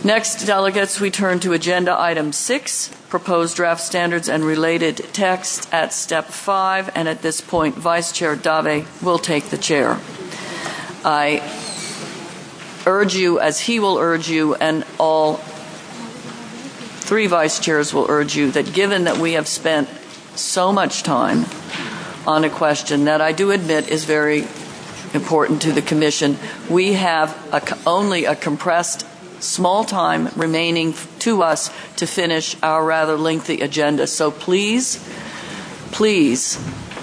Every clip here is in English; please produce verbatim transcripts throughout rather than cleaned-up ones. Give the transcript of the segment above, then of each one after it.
Next, delegates, we turn to Agenda Item six, Proposed Draft Standards and Related Text at Step five, and at this point, Vice Chair Dave will take the chair. I urge you, as he will urge you, and all three vice chairs will urge you, that given that we have spent so much time on a question that I do admit is very important to the Commission, we have a, only a compressed small time remaining to us to finish our rather lengthy agenda. So please, please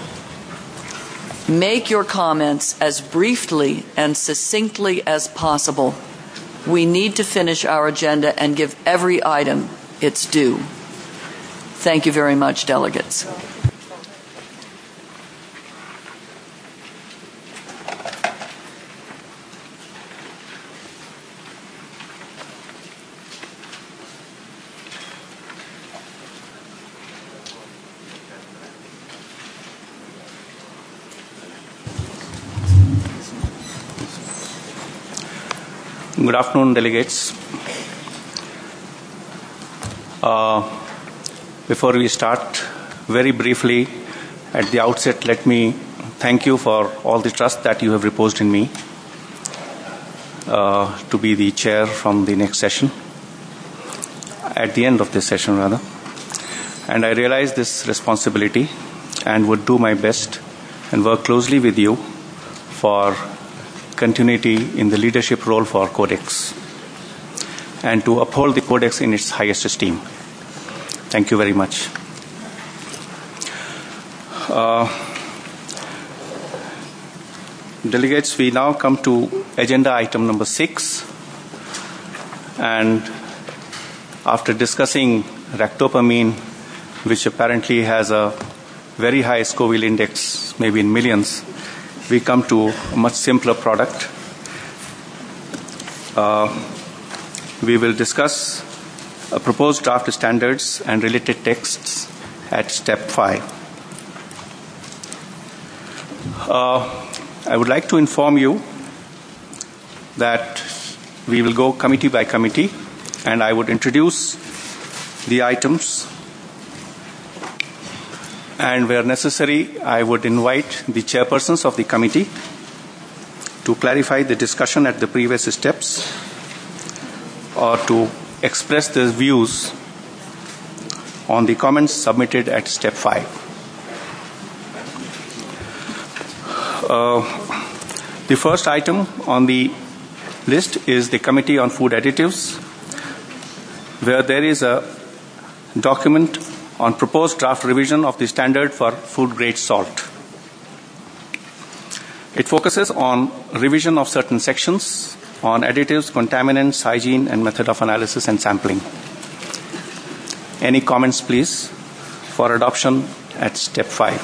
make your comments as briefly and succinctly as possible. We need to finish our agenda and give every item its due. Thank you very much, delegates. Good afternoon, delegates. Uh, before we start, very briefly, at the outset, let me thank you for all the trust that you have reposed in me uh, to be the chair from the next session, at the end of this session, rather. And I realize this responsibility and would do my best and work closely with you for continuity in the leadership role for Codex and to uphold the Codex in its highest esteem. Thank you very much. Uh, delegates, we now come to agenda item number six, and after discussing ractopamine, which apparently has a very high Scoville index, maybe in millions, we come to a much simpler product. Uh, we will discuss a proposed draft standards and related texts at step five. Uh, I would like to inform you that we will go committee by committee, and I would introduce the items, and where necessary, I would invite the chairpersons of the committee to clarify the discussion at the previous steps or to express their views on the comments submitted at step five. Uh, the first item on the list is the Committee on Food Additives, where there is a document on proposed draft revision of the standard for food-grade salt. It focuses on revision of certain sections on additives, contaminants, hygiene, and method of analysis and sampling. Any comments, please, for adoption at step five?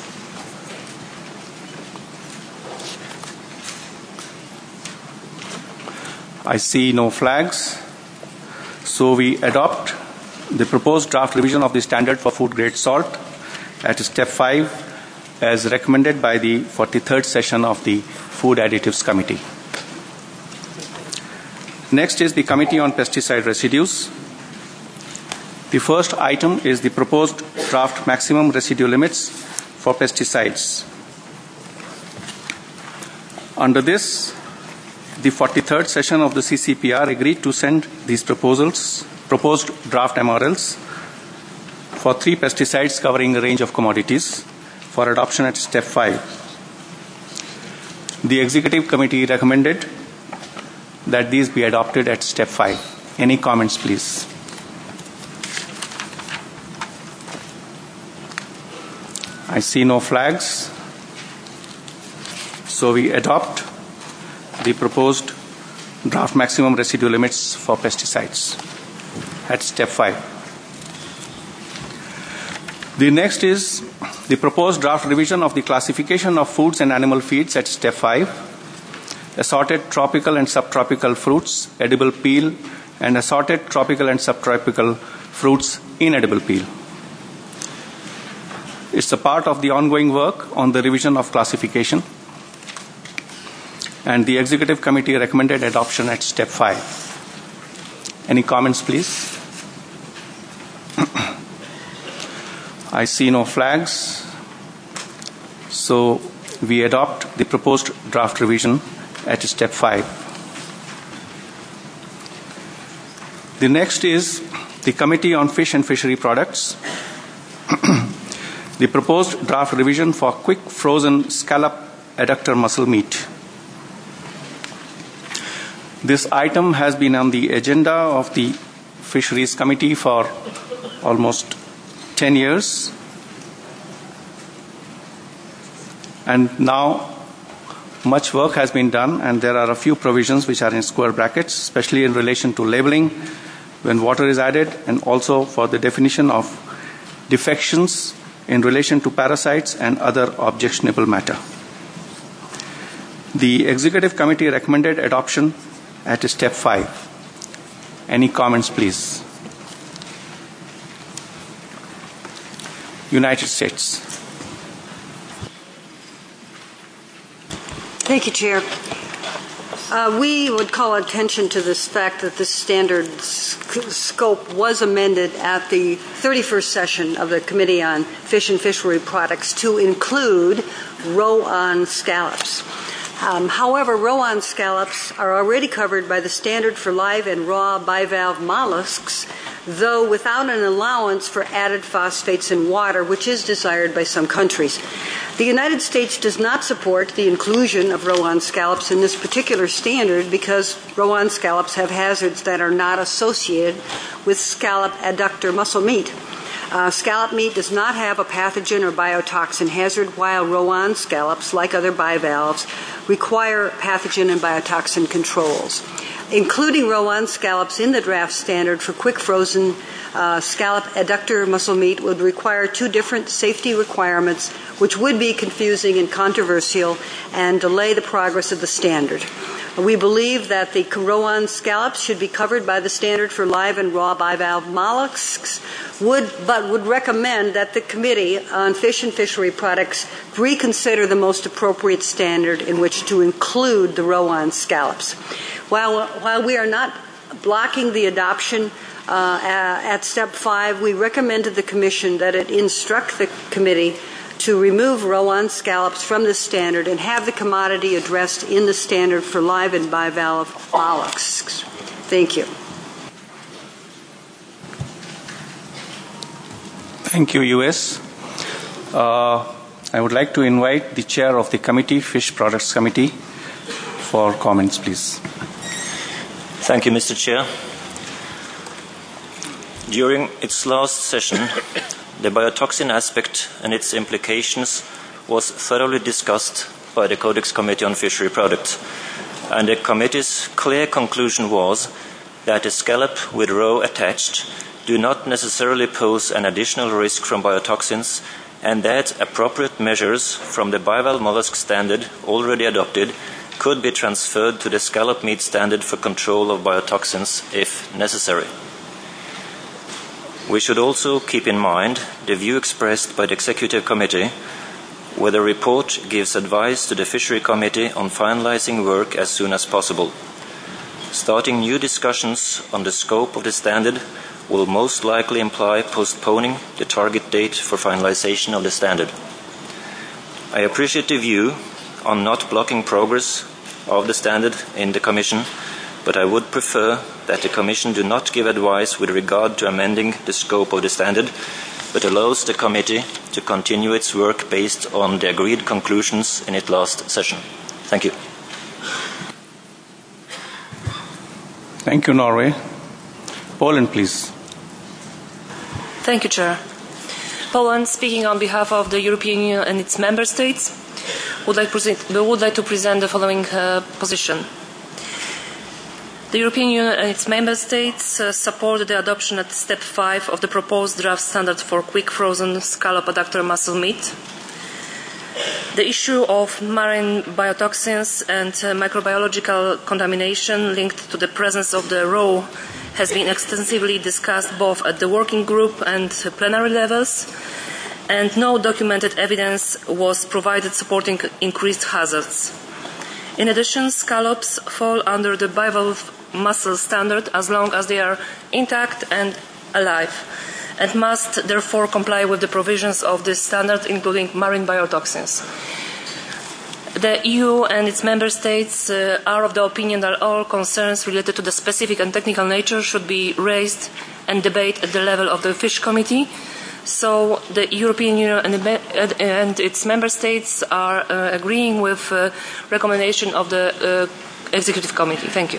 I see no flags, so we adopt the proposed draft revision of the standard for food-grade salt at step five as recommended by the forty-third session of the Food Additives Committee. Next is the Committee on Pesticide Residues. The first item is the proposed draft maximum residue limits for pesticides. Under this, the forty-third session of the C C P R agreed to send these proposals proposed draft M R Ls for three pesticides covering a range of commodities for adoption at step five. The Executive Committee recommended that these be adopted at step five. Any comments, please? I see no flags. So we adopt the proposed draft maximum residue limits for pesticides at step five. The next is the proposed draft revision of the classification of foods and animal feeds at step five, assorted tropical and subtropical fruits, edible peel, and assorted tropical and subtropical fruits, inedible peel. It's a part of the ongoing work on the revision of classification, and the Executive Committee recommended adoption at step five. Any comments, please? I see no flags. So we adopt the proposed draft revision at step five. The next is the Committee on Fish and Fishery Products. The proposed draft revision for quick frozen scallop adductor mussel meat. This item has been on the agenda of the Fisheries Committee for almost ten years. And now much work has been done, and there are a few provisions which are in square brackets, especially in relation to labeling when water is added, and also for the definition of defections in relation to parasites and other objectionable matter. The Executive Committee recommended adoption at step five. Any comments, please? United States. Thank you, Chair. Uh, we would call attention to this fact that the standard sc- scope was amended at the thirty-first session of the Committee on Fish and Fishery Products to include roe-on scallops. Um, however, roe-on scallops are already covered by the standard for live and raw bivalve mollusks, though without an allowance for added phosphates in water, which is desired by some countries. The United States does not support the inclusion of roe-on scallops in this particular standard because roe-on scallops have hazards that are not associated with scallop adductor mussel meat. Uh, scallop meat does not have a pathogen or biotoxin hazard, while roe-on scallops, like other bivalves, require pathogen and biotoxin controls. Including roe-on scallops in the draft standard for quick frozen uh, scallop adductor mussel meat would require two different safety requirements, which would be confusing and controversial and delay the progress of the standard. We believe that the roe-on scallops should be covered by the standard for live and raw bivalve mollusks, would, but would recommend that the Committee on Fish and Fishery Products reconsider the most appropriate standard in which to include the roe-on scallops. While, while we are not blocking the adoption uh, at step five, we recommend to the Commission that it instruct the Committee to remove roe-on scallops from the standard and have the commodity addressed in the standard for live and bivalve mollusks. Thank you. Thank you, U S Uh, I would like to invite the chair of the committee, Fish Products Committee, for comments, please. Thank you, Mister Chair. During its last session, the biotoxin aspect and its implications was thoroughly discussed by the Codex Committee on Fishery Products, and the committee's clear conclusion was that a scallop with roe attached do not necessarily pose an additional risk from biotoxins, and that appropriate measures from the bivalve mollusk standard already adopted could be transferred to the scallop meat standard for control of biotoxins if necessary. We should also keep in mind the view expressed by the Executive Committee, where the report gives advice to the Fishery Committee on finalizing work as soon as possible. Starting new discussions on the scope of the standard will most likely imply postponing the target date for finalization of the standard. I appreciate the view on not blocking progress of the standard in the Commission, but I would prefer that the Commission do not give advice with regard to amending the scope of the standard, but allows the committee to continue its work based on the agreed conclusions in its last session. Thank you. Thank you, Norway. Poland, please. Thank you, Chair. Poland, speaking on behalf of the European Union and its member states, would like, present, would like to present the following uh, position. The European Union and its member states uh, support the adoption at step five of the proposed draft standard for quick frozen scallop adductor mussel meat. The issue of marine biotoxins and uh, microbiological contamination linked to the presence of the roe has been extensively discussed both at the working group and plenary levels, and no documented evidence was provided supporting increased hazards. In addition, scallops fall under the bivalve mussel standard as long as they are intact and alive, and must therefore comply with the provisions of this standard, including marine biotoxins. The E U and its member states uh, are of the opinion that all concerns related to the specific and technical nature should be raised and debated at the level of the Fish Committee. So the European Union and, the, and its member states are uh, agreeing with the uh, recommendation of the uh, Executive Committee. Thank you.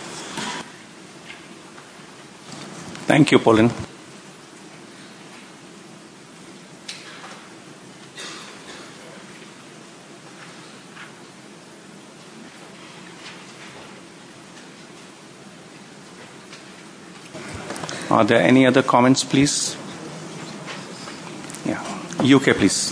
Thank you, Pauline. Are there any other comments, please? Yeah. U K, please.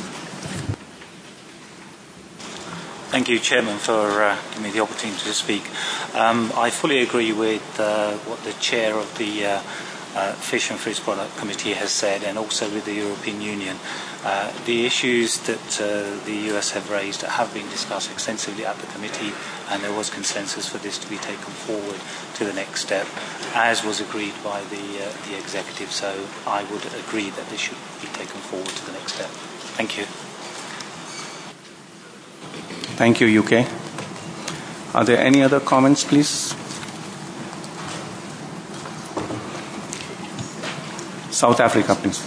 Thank you, Chairman, for uh, giving me the opportunity to speak. Um, I fully agree with uh, what the Chair of the uh, uh, Fish and Fish Product Committee has said, and also with the European Union. Uh, the issues that uh, the U S have raised have been discussed extensively at the committee, and there was consensus for this to be taken forward to the next step, as was agreed by the, uh, the executive. So I would agree that this should be taken forward to the next step. Thank you. Thank you, U K. Are there any other comments, please? South Africa, please.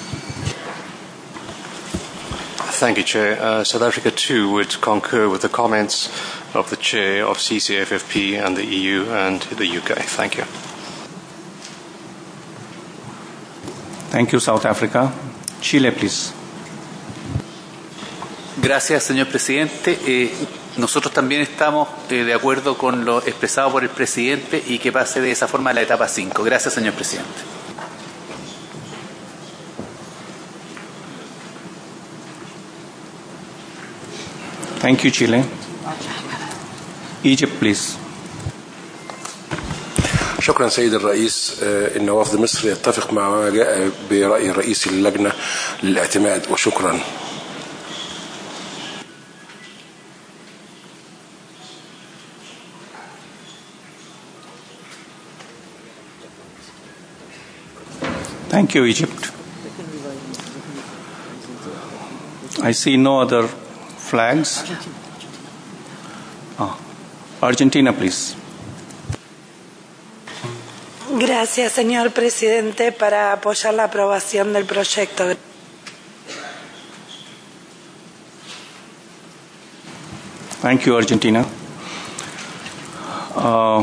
Thank you, Chair. Uh, South Africa, too, would concur with the comments of the Chair of C C F F P and the E U and the U K. Thank you. Thank you, South Africa. Chile, please. Gracias, señor presidente. Eh, nosotros también estamos eh, de acuerdo con lo expresado por el presidente y que pase de esa forma a la etapa cinco. Gracias, señor presidente. Thank you, Chile. Egypt, please. شكرا سيد الرئيس. إن وفد مصر يتفق مع ما جاء برأي رئيس اللجنة للاعتماد، وشكرا. Thank you, Egypt. I see no other flags. Oh. Argentina, please. Gracias, señor presidente, para apoyar la aprobación del proyecto. Thank you, Argentina. Uh,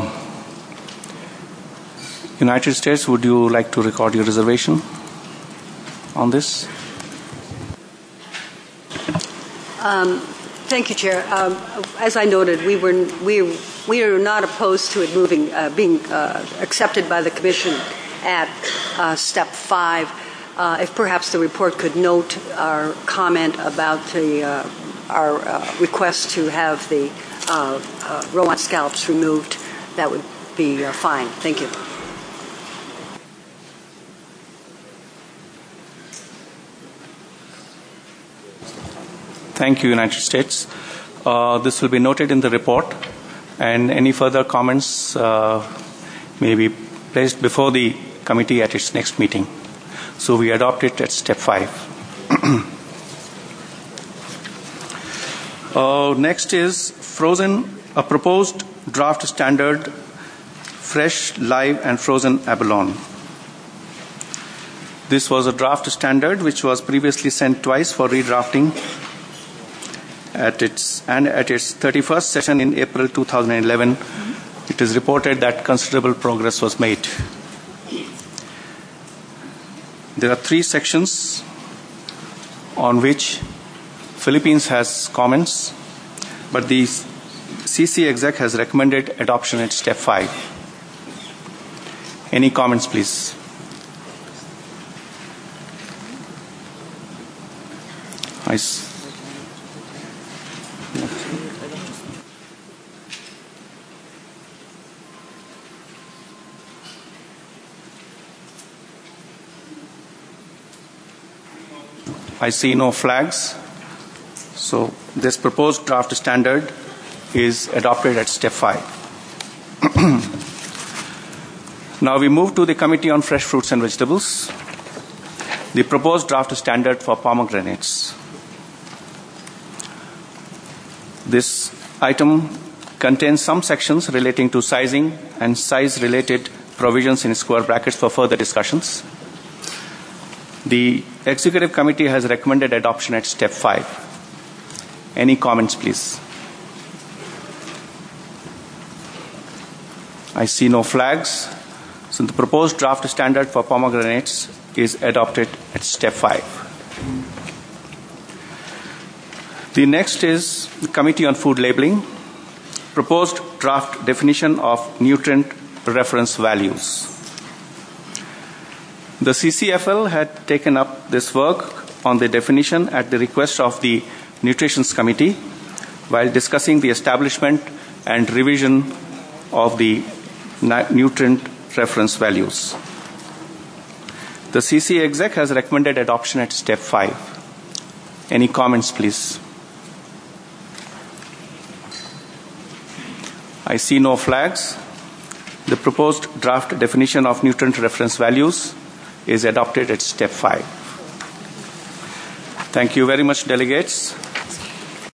United States, would you like to record your reservation on this? Um, thank you, Chair. Um, as I noted, we were we we are not opposed to it moving, uh, being uh, accepted by the Commission at uh, step five. Uh, if perhaps the report could note our comment about the uh, our uh, request to have the uh, uh, rowan scallops removed, that would be uh, fine. Thank you. Thank you, United States. Uh, this will be noted in the report, and any further comments uh, may be placed before the committee at its next meeting. So we adopt it at step five. uh, next is frozen, a proposed draft standard, fresh, live, and frozen abalone. This was a draft standard which was previously sent twice for redrafting at its and at its thirty-first session in April two thousand eleven. Mm-hmm. It is reported that considerable progress was made. There are three sections on which Philippines has comments, but the C C exec has recommended adoption at step five. Any comments, please? I s- I see no flags. So this proposed draft standard is adopted at step five. Now we move to the Committee on Fresh Fruits and Vegetables. The proposed draft standard for pomegranates. This item contains some sections relating to sizing and size-related provisions in square brackets for further discussions. The Executive Committee has recommended adoption at step five. Any comments, please? I see no flags. So the proposed draft standard for pomegranates is adopted at step five. The next is the Committee on Food Labeling. Proposed draft definition of nutrient reference values. The C C F L had taken up this work on the definition at the request of the Nutritions Committee while discussing the establishment and revision of the nutrient reference values. The C C Exec has recommended adoption at step five. Any comments, please? I see no flags. The proposed draft definition of nutrient reference values is adopted at step five. Thank you very much, delegates.